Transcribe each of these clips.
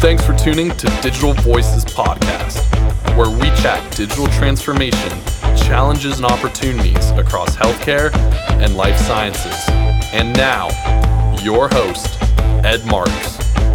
Thanks for tuning to Digital Voices Podcast, where we chat digital transformation, challenges and opportunities across healthcare and life sciences. And now, your host, Ed Marks.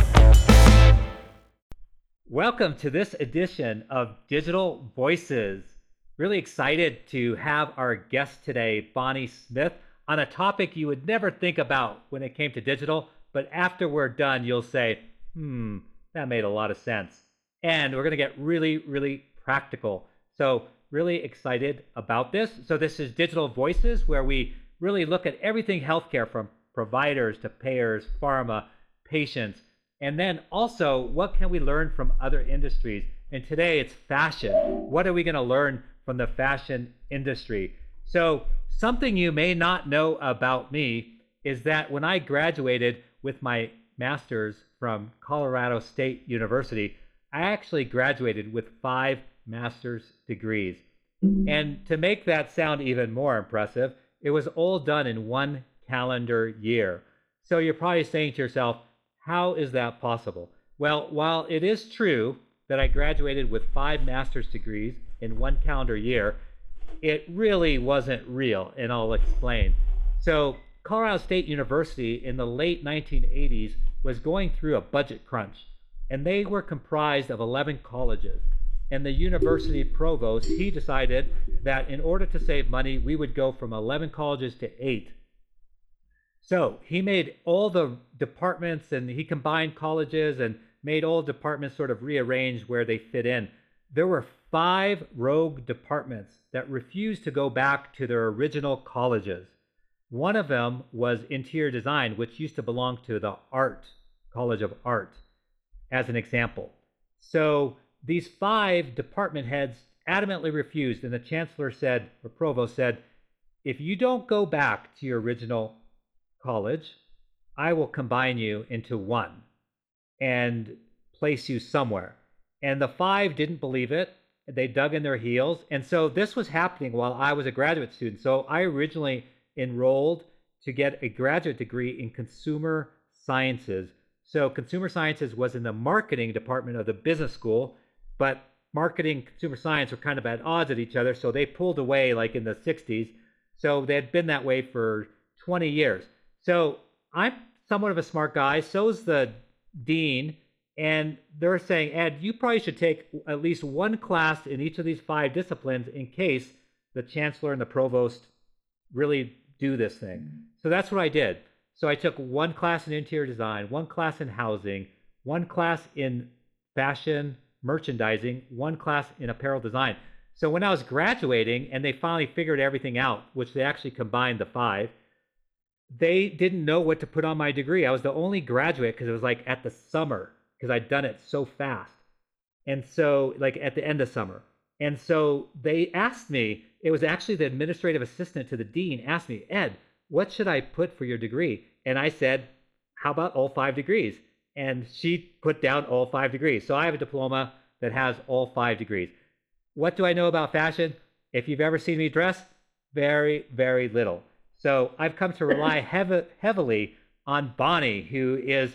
Welcome to this edition of Digital Voices. Really excited to have our guest today, Bonnie Smith, on a topic you would never think about when it came to digital, but after we're done, you'll say, that made a lot of sense. And we're going to get really practical. So really excited about this. So this is Digital Voices, where we really look at everything healthcare, from providers to payers, pharma, patients, and then also what can we learn from other industries. And today it's fashion. What are we going to learn from the fashion industry? So something you may not know about me is that when I graduated with my master's from Colorado State University, I actually graduated with 5 master's degrees. And to make that sound even more impressive, it was all done in 1 calendar year. So you're probably saying to yourself, how is that possible? Well, while it is true that I graduated with 5 master's degrees in 1 calendar year, it really wasn't real, and I'll explain. So Colorado State University in the late 1980s was going through a budget crunch, and they were comprised of 11 colleges. And the university provost, he decided that in order to save money, we would go from 11 colleges to 8. So he made all the departments, and he combined colleges and made all departments sort of rearrange where they fit in. There were 5 rogue departments that refused to go back to their original colleges. One of them was interior design, which used to belong to the College of Art, as an example. So these 5 department heads adamantly refused, and the chancellor said, or provost said, if you don't go back to your original college, I will combine you into one and place you somewhere. And the 5 didn't believe it. They dug in their heels. And so this was happening while I was a graduate student. So I originally enrolled to get a graduate degree in consumer sciences. So consumer sciences was in the marketing department of the business school, but marketing and consumer science were kind of at odds at each other, so they pulled away like in the 60s. So they had been that way for 20 years. So I'm somewhat of a smart guy, so's the dean, and they're saying, Ed, you probably should take at least 1 class in each of these 5 disciplines in case the chancellor and the provost really do this thing. So that's what I did. So I took 1 class in interior design, 1 class in housing, 1 class in fashion merchandising, 1 class in apparel design. So when I was graduating and they finally figured everything out, which they actually combined the 5, they didn't know what to put on my degree. I was the only graduate because it was like at the summer, because I'd done it so fast. And so like at the end of summer. And so they asked me, it was actually the administrative assistant to the dean asked me, Ed, what should I put for your degree? And I said, how about all 5 degrees? And she put down all 5 degrees. So I have a diploma that has all 5 degrees. What do I know about fashion? If you've ever seen me dress, very little. So I've come to rely heavily on Bonnie, who is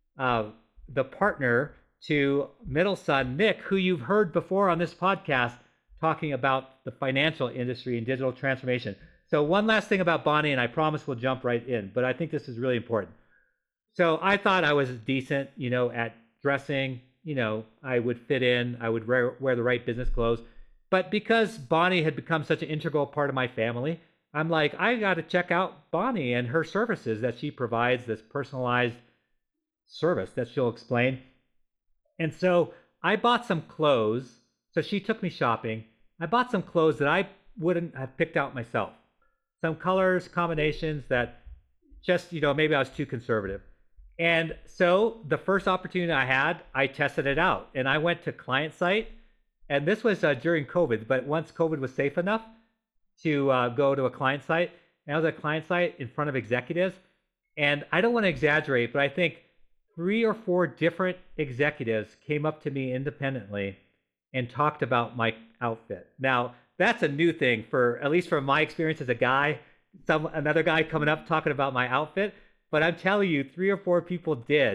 the partner to middle son, Nick, who you've heard before on this podcast talking about the financial industry and digital transformation. So one last thing about Bonnie, and I promise we'll jump right in, but I think this is really important. So I thought I was decent, at dressing, I would fit in, I would wear the right business clothes. But because Bonnie had become such an integral part of my family, I'm like, I got to check out Bonnie and her services that she provides, this personalized service that she'll explain. And so I bought some clothes. So she took me shopping. I bought some clothes that I wouldn't have picked out myself. Some colors, combinations that just, maybe I was too conservative. And so the first opportunity I had, I tested it out. And I went to client site. And this was during COVID, but once COVID was safe enough to go to a client site. And I was at a client site in front of executives. And I don't want to exaggerate, but I think 3 or 4 different executives came up to me independently and talked about my outfit. Now, that's a new thing for, at least from my experience as a guy, another guy coming up talking about my outfit. But I'm telling you, 3 or 4 people did.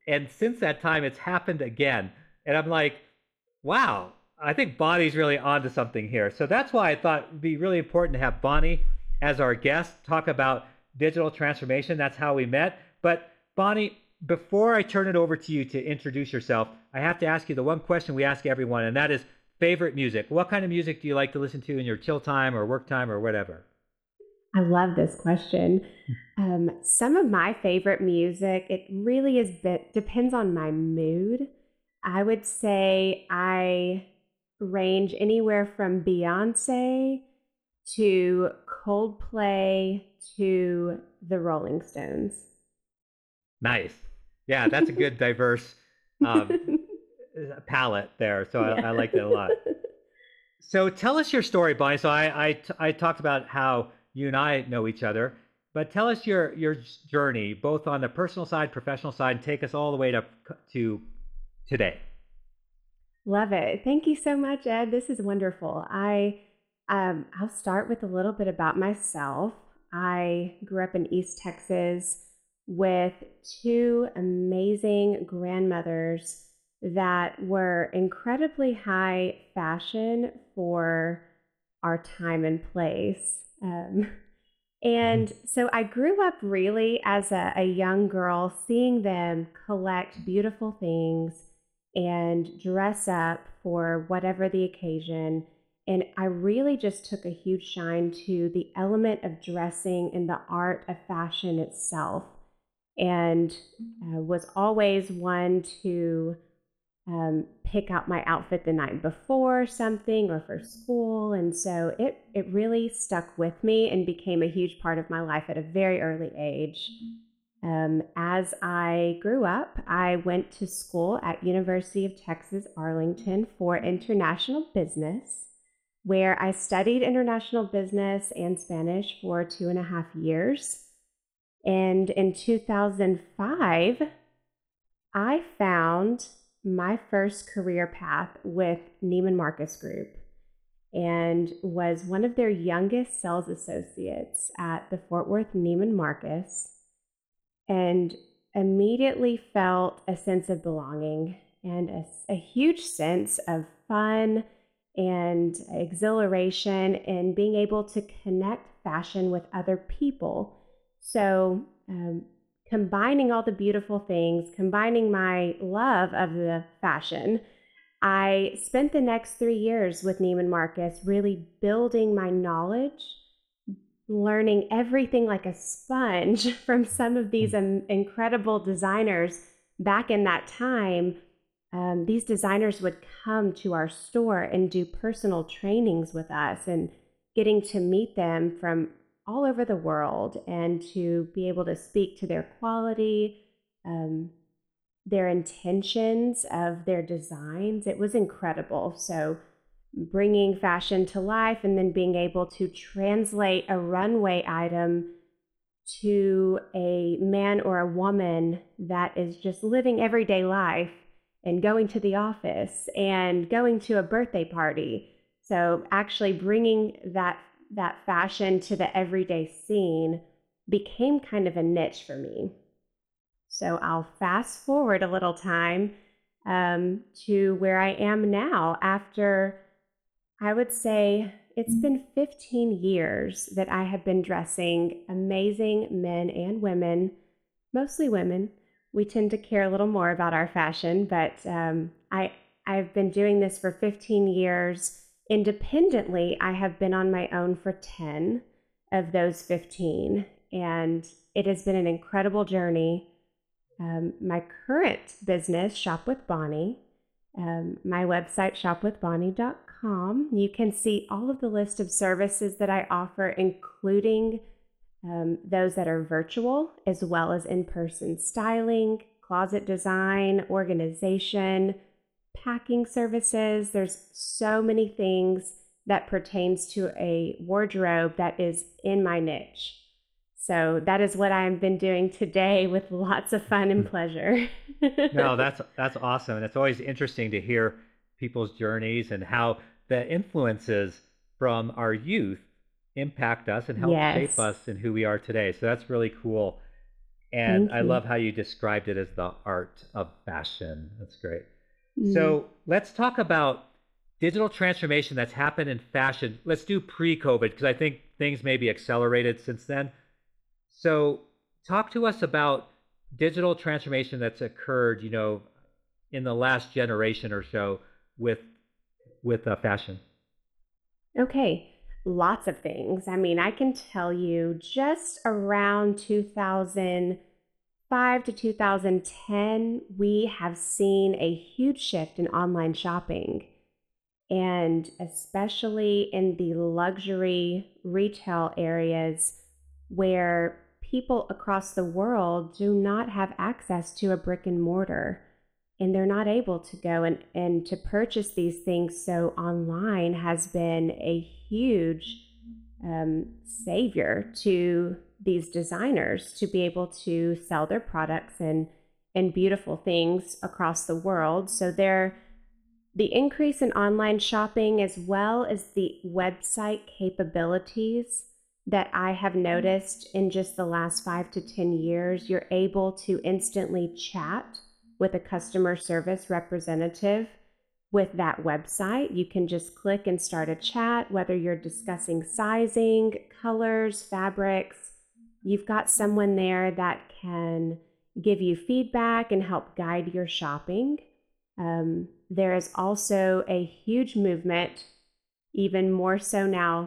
And since that time, it's happened again. And I'm like, wow, I think Bonnie's really onto something here. So that's why I thought it'd be really important to have Bonnie as our guest, talk about digital transformation. That's how we met. But Bonnie, before I turn it over to you to introduce yourself, I have to ask you the one question we ask everyone, and that is favorite music. What kind of music do you like to listen to in your chill time or work time or whatever? I love this question. Some of my favorite music, it really depends on my mood. I would say I range anywhere from Beyonce to Coldplay to the Rolling Stones. Nice. Yeah, that's a good diverse um, palette there. So I like that a lot. So tell us your story, Bonnie. So I talked about how you and I know each other, but tell us your journey, both on the personal side, professional side, and take us all the way to today. Love it. Thank you so much, Ed. This is wonderful. I'll start with a little bit about myself. I grew up in East Texas with two amazing grandmothers that were incredibly high fashion for our time and place. And so I grew up really as a young girl, seeing them collect beautiful things and dress up for whatever the occasion. And I really just took a huge shine to the element of dressing and the art of fashion itself, and was always one to pick out my outfit the night before something or for school. And so it really stuck with me and became a huge part of my life at a very early age. As I grew up, I went to school at University of Texas, Arlington for international business, where I studied international business and Spanish for 2.5 years. And in 2005, I found my first career path with Neiman Marcus Group and was one of their youngest sales associates at the Fort Worth Neiman Marcus, and immediately felt a sense of belonging and a huge sense of fun and exhilaration in being able to connect fashion with other people. So combining all the beautiful things, combining my love of the fashion, I spent the next 3 years with Neiman Marcus really building my knowledge, learning everything like a sponge from some of these incredible designers. Back in that time, these designers would come to our store and do personal trainings with us, and getting to meet them from all over the world and to be able to speak to their quality, their intentions of their designs. It was incredible. So bringing fashion to life and then being able to translate a runway item to a man or a woman that is just living everyday life and going to the office and going to a birthday party. So actually bringing that fashion to the everyday scene became kind of a niche for me. So I'll fast forward a little time to where I am now. After, I would say, it's been 15 years that I have been dressing amazing men and women, mostly women. We tend to care a little more about our fashion, but I've been doing this for 15 years. Independently, I have been on my own for 10 of those 15, and it has been an incredible journey. My current business, Shop with Bonnie, my website, shopwithbonnie.com, you can see all of the list of services that I offer, including those that are virtual as well as in-person styling, closet design, organization, packing services. There's so many things that pertains to a wardrobe that is in my niche. So that is what I've been doing today with lots of fun and pleasure. No, that's awesome. And it's always interesting to hear people's journeys and how the influences from our youth impact us and help shape us in who we are today. So that's really cool. And Thank I you. love how you described it as the art of fashion. That's great. Mm. So let's talk about digital transformation that's happened in fashion. Let's do pre-COVID because I think things may be accelerated since then. So talk to us about digital transformation that's occurred, in the last generation or so with fashion. Okay, lots of things. I mean, I can tell you just around 2005 to 2010, we have seen a huge shift in online shopping. And especially in the luxury retail areas where people across the world do not have access to a brick and mortar and they're not able to go and to purchase these things. So online has been a huge savior to these designers to be able to sell their products and beautiful things across the world. So the increase in online shopping, as well as the website capabilities that I have noticed in just the last 5 to 10 years, you're able to instantly chat with a customer service representative with that website. You can just click and start a chat, whether you're discussing sizing, colors, fabrics. You've got someone there that can give you feedback and help guide your shopping. There is also a huge movement, even more so now,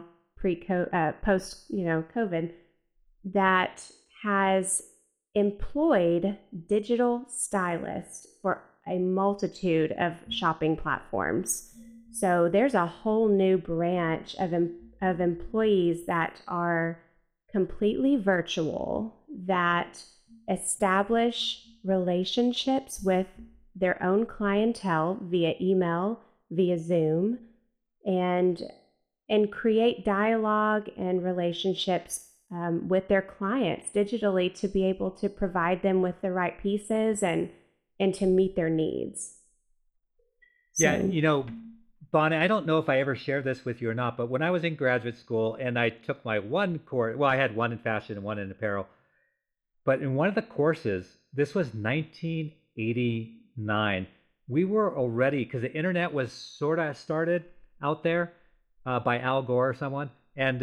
post COVID, that has employed digital stylists for a multitude of shopping platforms. So there's a whole new branch of employees that are completely virtual, that establish relationships with their own clientele via email, via Zoom, and create dialogue and relationships with their clients digitally to be able to provide them with the right pieces and to meet their needs. Yeah, Bonnie, I don't know if I ever shared this with you or not, but when I was in graduate school and I took my one course, well, I had one in fashion and one in apparel, but in one of the courses, this was 1989, we were already, because the internet was sort of started out there by Al Gore or someone, and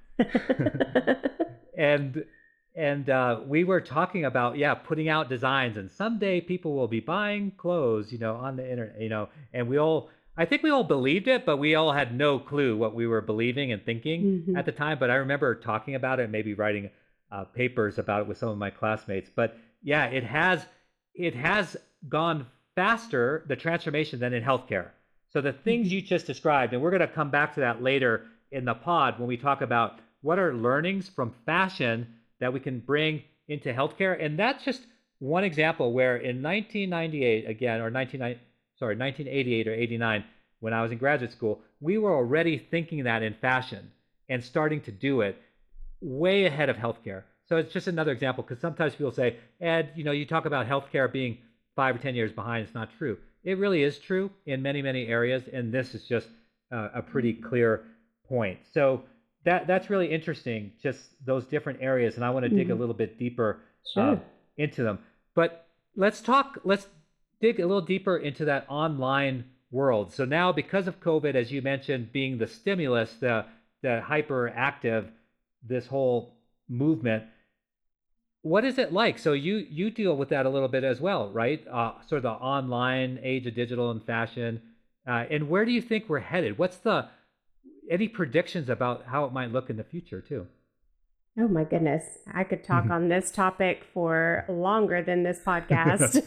and we were talking about putting out designs, and someday people will be buying clothes, on the internet, and I think we all believed it, but we all had no clue what we were believing and thinking Mhm. at the time. But I remember talking about it, maybe writing papers about it with some of my classmates. But yeah, it has gone faster, the transformation, than in healthcare. So the things you just described, and we're going to come back to that later in the pod when we talk about what are learnings from fashion that we can bring into healthcare. And that's just one example where in 1998, again, or 1988 or 89, when I was in graduate school, we were already thinking that in fashion and starting to do it way ahead of healthcare. So it's just another example, because sometimes people say, Ed, you talk about healthcare being 5 or 10 years behind. It's not true. It really is true in many, many areas, and this is just a pretty clear point. So that's really interesting, just those different areas, and I want to dig a little bit deeper Sure. into them. But let's dig a little deeper into that online world. So now, because of COVID, as you mentioned, being the stimulus, the hyperactive, this whole movement, what is it like? So you deal with that a little bit as well, right? Sort of the online age of digital and fashion. And where do you think we're headed? Any predictions about how it might look in the future too? Oh my goodness. I could talk on this topic for longer than this podcast.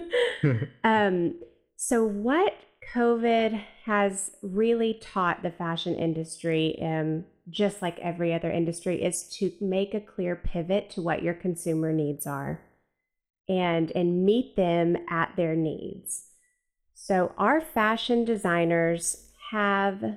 So what COVID has really taught the fashion industry, just like every other industry, is to make a clear pivot to what your consumer needs are and meet them at their needs. So our fashion designers have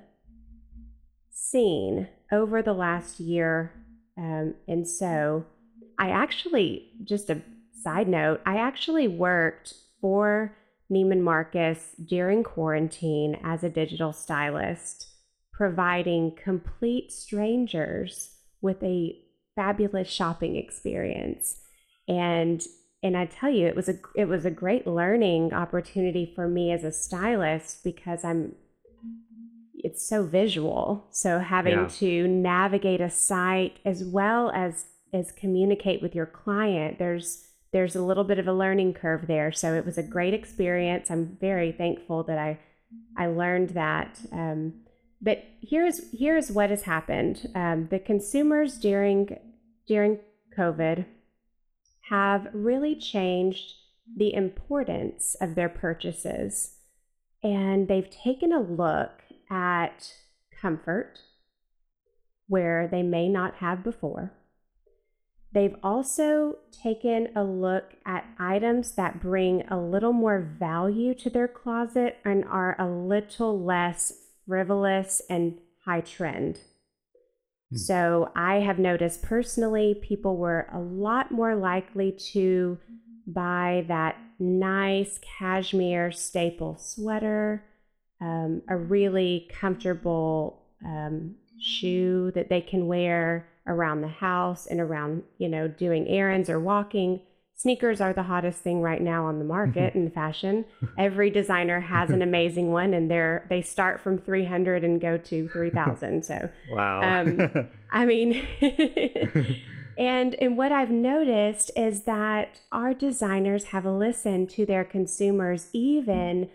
seen over the last year, and so I actually, just a side note, I actually worked for Neiman Marcus during quarantine as a digital stylist, providing complete strangers with a fabulous shopping experience. And I tell you, it was a great learning opportunity for me as a stylist because it's so visual. So having to navigate a site as well as communicate with your client, there's a little bit of a learning curve there. So it was a great experience. I'm very thankful that I learned that. But here's what has happened. The consumers during COVID have really changed the importance of their purchases, and they've taken a look at comfort where they may not have before. They've also taken a look at items that bring a little more value to their closet and are a little less frivolous and high trend. So I have noticed personally, people were a lot more likely to buy that nice cashmere staple sweater, a really comfortable shoe that they can wear around the house and around, doing errands or walking. Sneakers are the hottest thing right now on the market in fashion. Every designer has an amazing one, and they start from 300 and go to 3,000. So, wow. I mean, and what I've noticed is that our designers have listened to their consumers, even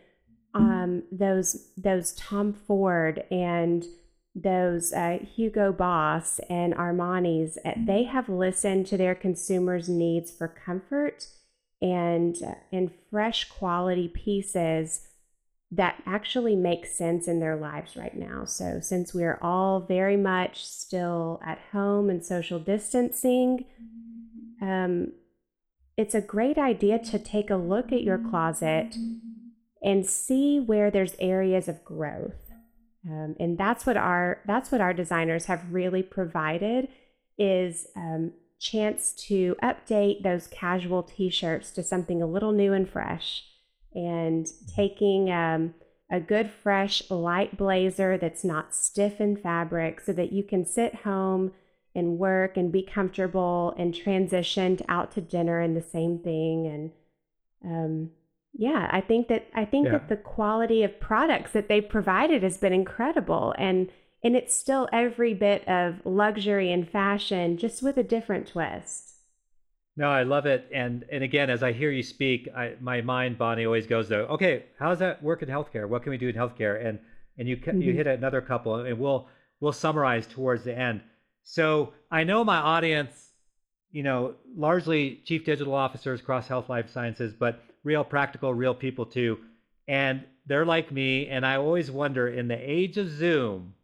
those Tom Ford and those Hugo Boss and Armani's. They have listened to their consumers' needs for comfort and fresh quality pieces that actually make sense in their lives right now. So since we're all very much still at home and social distancing, it's a great idea to take a look at your closet and see where there's areas of growth. And that's what our designers have really provided is chance to update those casual t-shirts to something a little new and fresh, and taking a good fresh light blazer that's not stiff in fabric so that you can sit home and work and be comfortable and transition out to dinner in the same thing. And I think that the quality of products that they've provided has been incredible, and it's still every bit of luxury and fashion, just with a different twist. No, I love it. And again, as I hear you speak, my mind, Bonnie, always goes to, okay, how does that work in healthcare? What can we do in healthcare? And you hit another couple, and we'll summarize towards the end. So I know my audience, largely chief digital officers across health, life sciences, but real practical, real people too. And they're like me. And I always wonder, in the age of Zoom,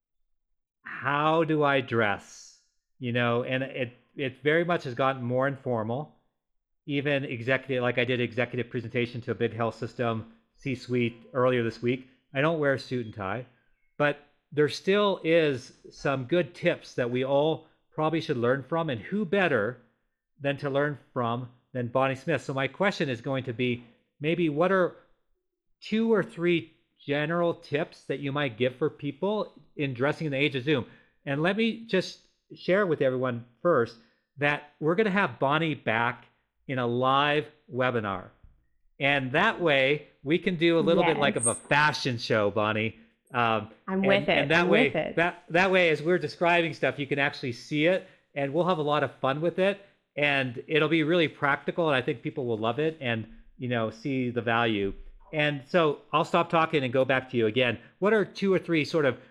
how do I dress? And it very much has gotten more informal. Even executive, like I did executive presentation to a big health system C-suite earlier this week. I don't wear a suit and tie, but there still is some good tips that we all probably should learn from. And who better than to learn from than Bonnie Smith? So my question is going to be, maybe what are 2 or 3 general tips that you might give for people in dressing in the age of Zoom? And let me just share with everyone first that we're going to have Bonnie back in a live webinar. And that way we can do a little bit like of a fashion show, Bonnie. I'm with it. And that way, as we're describing stuff, you can actually see it, and we'll have a lot of fun with it. And it'll be really practical, and I think people will love it and, see the value. And so I'll stop talking and go back to you again. What are 2 or 3 sort of,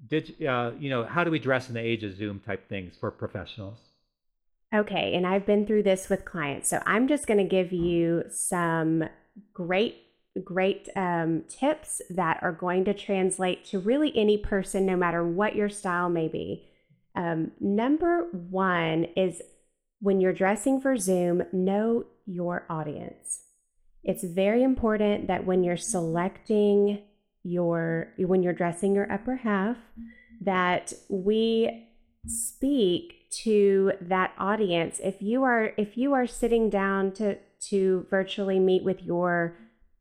how do we dress in the age of Zoom type things for professionals? Okay, and I've been through this with clients. So I'm just going to give you some great tips that are going to translate to really any person, no matter what your style may be. Number 1 is, when you're dressing for Zoom, know your audience. It's very important that when you're selecting when you're dressing your upper half, that we speak to that audience. If you are sitting down to virtually meet with your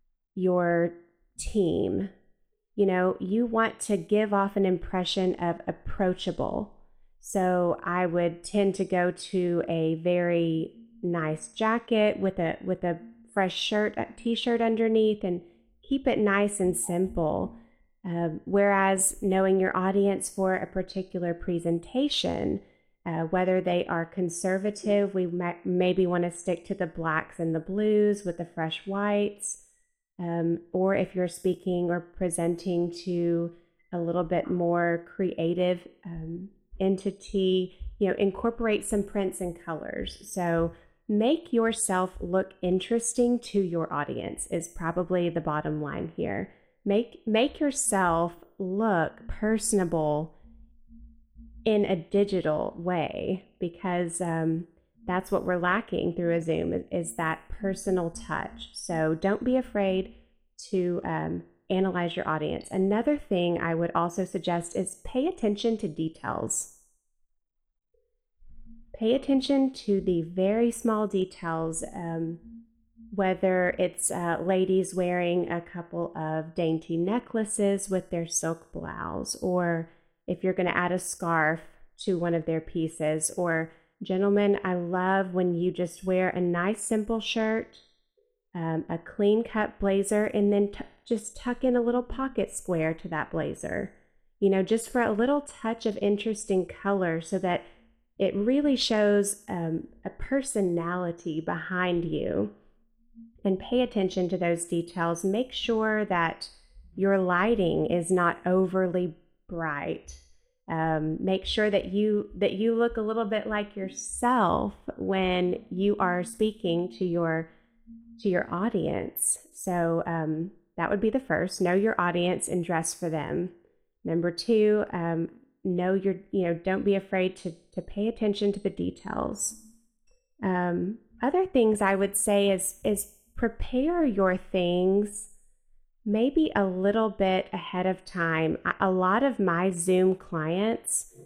team, you want to give off an impression of approachable. So I would tend to go to a very nice jacket with a fresh shirt, a t-shirt underneath, and keep it nice and simple. Whereas knowing your audience for a particular presentation, whether they are conservative, we maybe want to stick to the blacks and the blues with the fresh whites. Or if you're speaking or presenting to a little bit more creative entity, incorporate some prints and colors. So make yourself look interesting to your audience is probably the bottom line here. Make yourself look personable in a digital way, because that's what we're lacking through a Zoom is that personal touch. So don't be afraid to analyze your audience. Another thing I would also suggest is pay attention to details. Pay attention to the very small details, whether it's ladies wearing a couple of dainty necklaces with their silk blouse, or if you're going to add a scarf to one of their pieces, or gentlemen, I love when you just wear a nice simple shirt, a clean cut blazer, and then just tuck in a little pocket square to that blazer, just for a little touch of interesting color so that it really shows a personality behind you. And pay attention to those details. Make sure that your lighting is not overly bright. Make sure that you look a little bit like yourself when you are speaking to your audience. So that would be the first. Know your audience and dress for them. Number two, don't be afraid to pay attention to the details. Other things I would say is prepare your things maybe a little bit ahead of time. A lot of my Zoom clients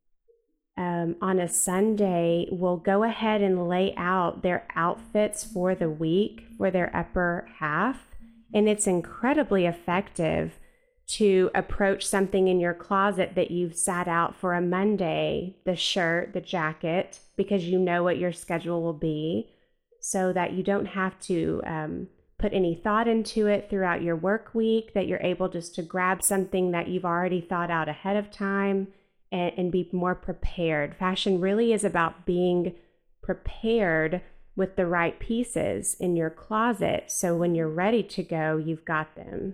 on a Sunday will go ahead and lay out their outfits for the week for their upper half, and it's incredibly effective to approach something in your closet that you've sat out for a Monday, the shirt, the jacket, because you know what your schedule will be, so that you don't have to put any thought into it throughout your work week, that you're able just to grab something that you've already thought out ahead of time and be more prepared. Fashion really is about being prepared with the right pieces in your closet, so when you're ready to go, you've got them.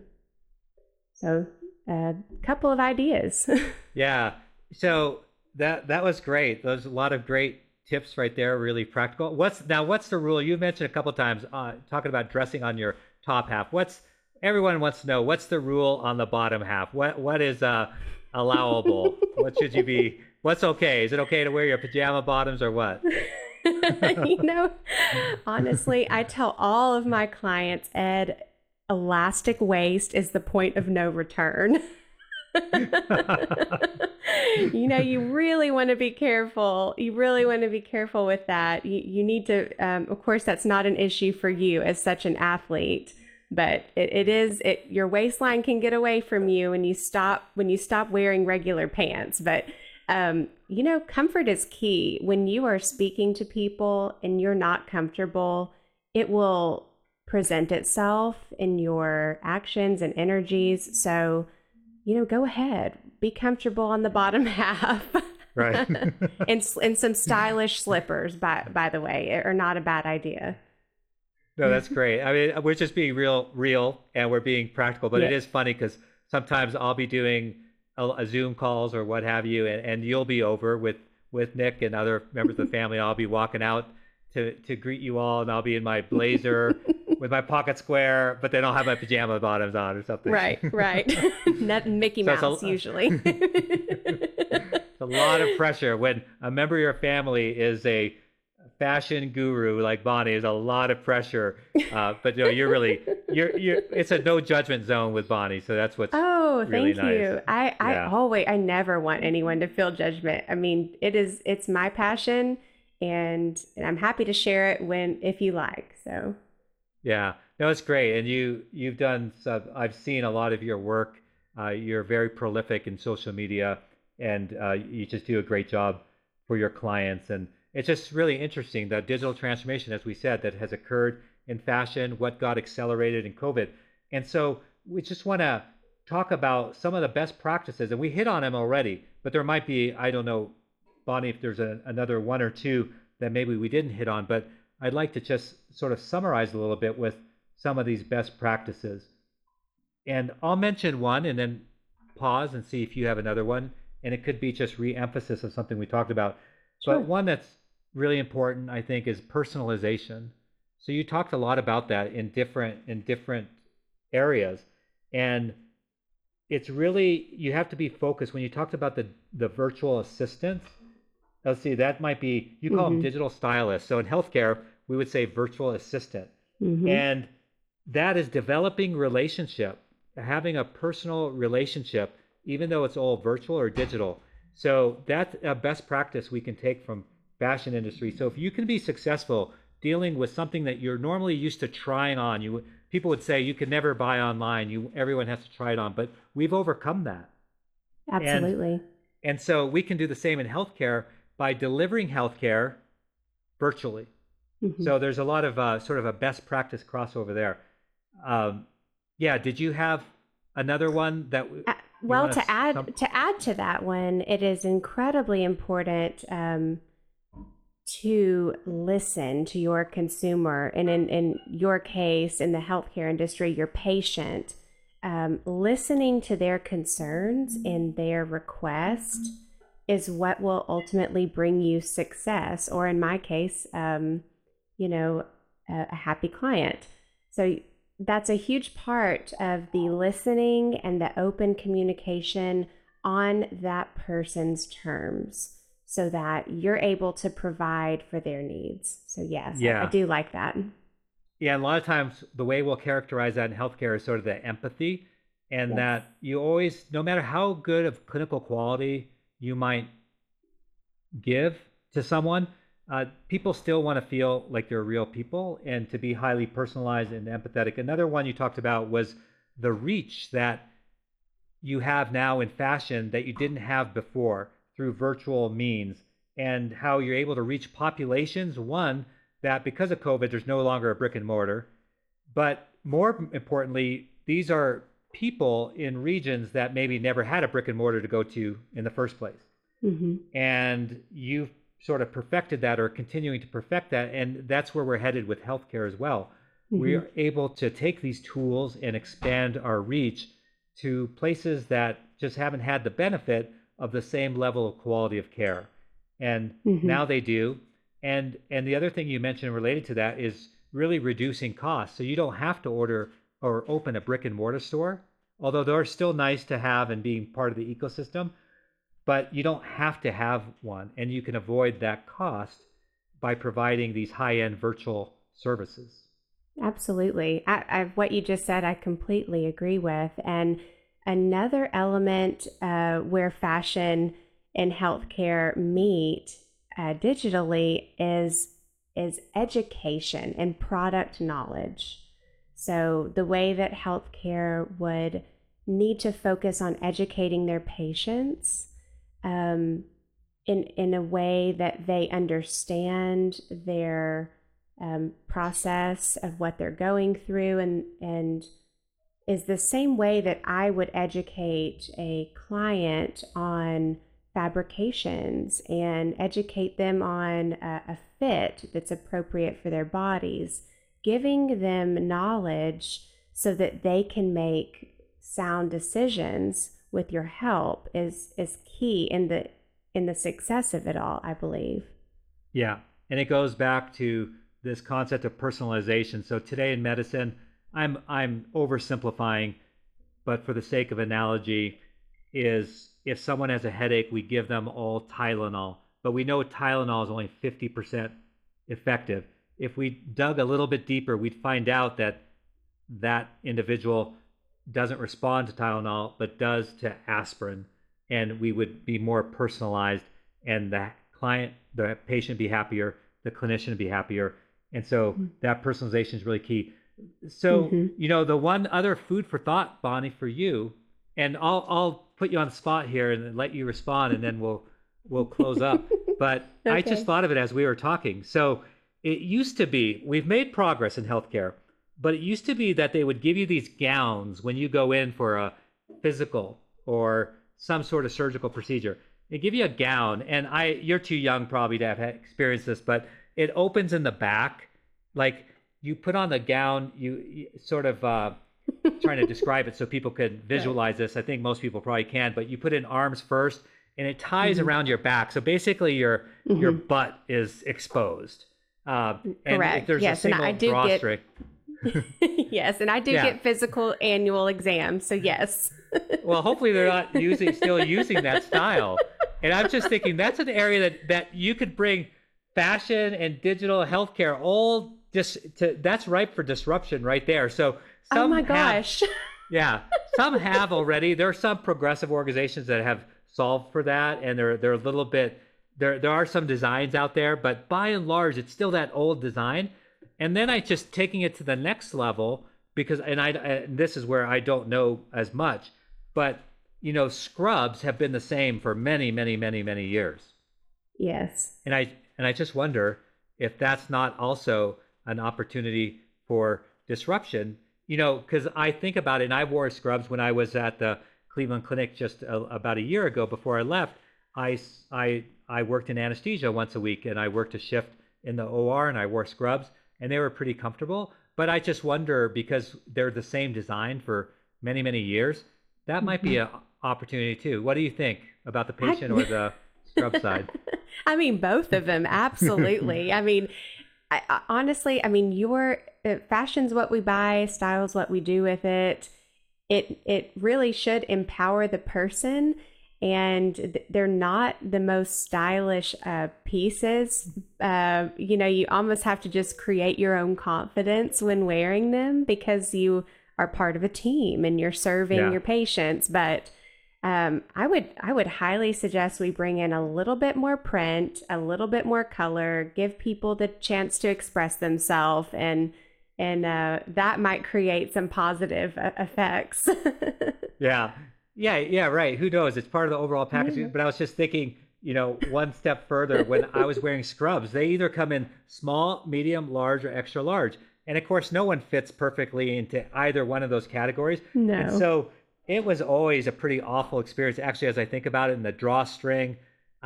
So a couple of ideas. Yeah. So that was great. There's a lot of great tips right there, really practical. What's the rule? You mentioned a couple of times talking about dressing on your top half. Everyone wants to know, what's the rule on the bottom half? What is allowable? What should you be? What's okay? Is it okay to wear your pajama bottoms or what? Honestly, I tell all of my clients, Ed, elastic waist is the point of no return. You really want to be careful. You really want to be careful with that. You need to, of course, that's not an issue for you as such an athlete, but it is. Your waistline can get away from you when you stop wearing regular pants. But comfort is key. When you are speaking to people and you're not comfortable, it will present itself in your actions and energies. So, go ahead, be comfortable on the bottom half. Right. and some stylish slippers, by the way, are not a bad idea. No, that's great. I mean, we're just being real, and we're being practical, but It is funny because sometimes I'll be doing a Zoom calls or what have you, and you'll be over with Nick and other members of the family. I'll be walking out to greet you all, and I'll be in my blazer with my pocket square, but then I'll have my pajama bottoms on or something. Right. Not Mickey Mouse usually. It's a lot of pressure when a member of your family is a fashion guru like Bonnie. Is a lot of pressure, but you're it's a no judgment zone with Bonnie, so that's what's really thank you. I never want anyone to feel judgment. I mean, it's my passion, and I'm happy to share it if you like. So yeah, no, it's great. And you've done I've seen a lot of your work. You're very prolific in social media, and you just do a great job for your clients. And it's just really interesting, the digital transformation, as we said, that has occurred in fashion, what got accelerated in COVID. And so we just want to talk about some of the best practices, and we hit on them already, but there might be, I don't know, Bonnie, if there's another one or two that maybe we didn't hit on, but I'd like to just sort of summarize a little bit with some of these best practices. And I'll mention one and then pause and see if you have another one. And it could be just re-emphasis of something we talked about. Sure. But one that's really important, I think, is personalization. So you talked a lot about that in different areas. And it's really, you have to be focused. When you talked about the virtual assistants, let's see, that might be, you call them digital stylists. So in healthcare, we would say virtual assistant. And that is developing relationship, having a personal relationship, even though it's all virtual or digital. So that's a best practice we can take from fashion industry. So if you can be successful dealing with something that you're normally used to trying on, people would say you can never buy online, everyone has to try it on, but we've overcome that. Absolutely. And so we can do the same in healthcare by delivering healthcare virtually. So there's a lot of sort of a best practice crossover there. Yeah, did you have another one that? Well, to add to that one, it is incredibly important to listen to your consumer, and in your case, in the healthcare industry, your patient. Listening to their concerns and their request is what will ultimately bring you success, or in my case, a happy client. So that's a huge part of the listening and the open communication on that person's terms so that you're able to provide for their needs. So yes, I do like that. Yeah, and a lot of times the way we'll characterize that in healthcare is sort of the empathy, and that you always, no matter how good of clinical quality you might give to someone, people still want to feel like they're real people and to be highly personalized and empathetic. Another one you talked about was the reach that you have now in fashion that you didn't have before through virtual means, and how you're able to reach populations, one, that because of COVID, there's no longer a brick and mortar. But more importantly, these are people in regions that maybe never had a brick and mortar to go to in the first place. And you've sort of perfected that, or continuing to perfect that. And that's where we're headed with healthcare as well. We are able to take these tools and expand our reach to places that just haven't had the benefit of the same level of quality of care. And now they do. And the other thing you mentioned related to that is really reducing costs. So you don't have to order or open a brick and mortar store, although they're still nice to have and being part of the ecosystem. But you don't have to have one, and you can avoid that cost by providing these high-end virtual services. Absolutely. What you just said, I completely agree with. And another element where fashion and healthcare meet digitally is education and product knowledge. So the way that healthcare would need to focus on educating their patients in a way that they understand their process of what they're going through, and is the same way that I would educate a client on fabrications and educate them on a fit that's appropriate for their bodies, giving them knowledge so that they can make sound decisions with your help is key in the success of it all, I believe. Yeah, and it goes back to this concept of personalization. So today in medicine, I'm oversimplifying, but for the sake of analogy, is if someone has a headache, we give them all Tylenol, but we know Tylenol is only 50% effective. If we dug a little bit deeper, we'd find out that that individual doesn't respond to Tylenol, but does to aspirin, and we would be more personalized, and the patient be happier, the clinician be happier. And so that personalization is really key. So, the one other food for thought, Bonnie, for you, and I'll put you on the spot here and let you respond, and then we'll close up. But I just thought of it as we were talking. So it used to be, we've made progress in healthcare, but it used to be that they would give you these gowns when you go in for a physical or some sort of surgical procedure. They give you a gown, and you're too young probably to have experienced this, but it opens in the back. Like you put on the gown, you sort of trying to describe it so people could visualize this. I think most people probably can, but you put in arms first, and it ties around your back. So basically your butt is exposed. And correct. There's a single drawstring. Yes, and I do get physical annual exams, so yes. Well, hopefully they're not still using that style. And I'm just thinking that's an area that you could bring fashion and digital healthcare all that's ripe for disruption right there. So some oh my gosh. Some have already. There are some progressive organizations that have solved for that, and they're a little bit there are some designs out there, but by and large it's still that old design. And then I just taking it to the next level, because and this is where I don't know as much, but scrubs have been the same for many, many, many, many years. Yes. And I just wonder if that's not also an opportunity for disruption, because I think about it, and I wore scrubs when I was at the Cleveland Clinic just about a year ago before I left. I worked in anesthesia once a week, and I worked a shift in the OR, and I wore scrubs, and they were pretty comfortable. But I just wonder, because they're the same design for many, many years, that might be an opportunity too. What do you think about the patient or the scrub side? I mean, both of them, absolutely. I mean, honestly, your fashion's what we buy, style's what we do with it. It really should empower the person, and they're not the most stylish pieces. You almost have to just create your own confidence when wearing them, because you are part of a team and you're serving your patients. But I would highly suggest we bring in a little bit more print, a little bit more color, give people the chance to express themselves, and that might create some positive effects. Yeah, right. Who knows? It's part of the overall package. But I was just thinking, one step further. When I was wearing scrubs, they either come in small, medium, large, or extra large. And of course, no one fits perfectly into either one of those categories. No. And so it was always a pretty awful experience. Actually, as I think about it, in the drawstring,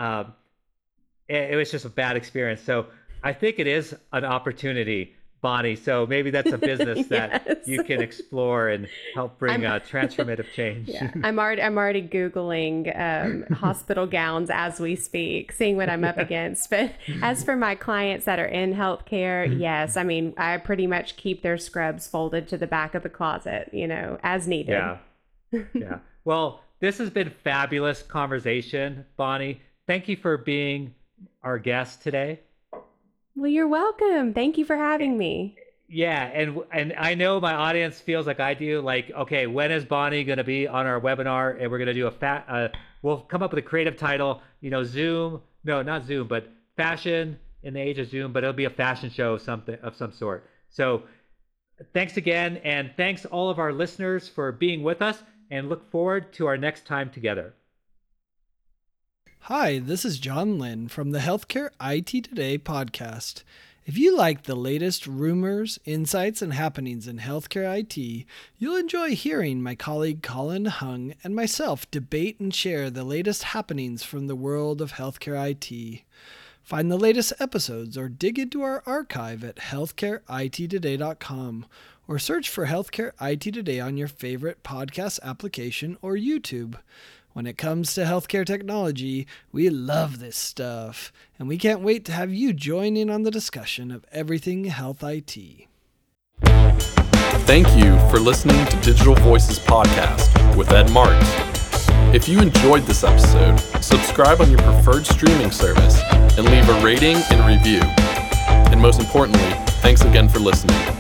it was just a bad experience. So I think it is an opportunity, Bonnie. So maybe that's a business that you can explore and help bring transformative change. Yeah. I'm already Googling hospital gowns as we speak, seeing what I'm up against. But as for my clients that are in healthcare, yes, I pretty much keep their scrubs folded to the back of the closet, as needed. Yeah. Well, this has been fabulous conversation, Bonnie. Thank you for being our guest today. Well, you're welcome. Thank you for having me. Yeah, and I know my audience feels like I do. Like, okay, when is Bonnie going to be on our webinar? And we're going to do we'll come up with a creative title. Zoom. No, not Zoom, but fashion in the age of Zoom. But it'll be a fashion show of some sort. So, thanks again, and thanks all of our listeners for being with us. And look forward to our next time together. Hi, this is John Lynn from the Healthcare IT Today podcast. If you like the latest rumors, insights, and happenings in healthcare IT, you'll enjoy hearing my colleague Colin Hung and myself debate and share the latest happenings from the world of healthcare IT. Find the latest episodes or dig into our archive at healthcareittoday.com or search for Healthcare IT Today on your favorite podcast application or YouTube. When it comes to healthcare technology, we love this stuff, and we can't wait to have you join in on the discussion of everything health IT. Thank you for listening to Digital Voices Podcast with Ed Marks. If you enjoyed this episode, subscribe on your preferred streaming service and leave a rating and review. And most importantly, thanks again for listening.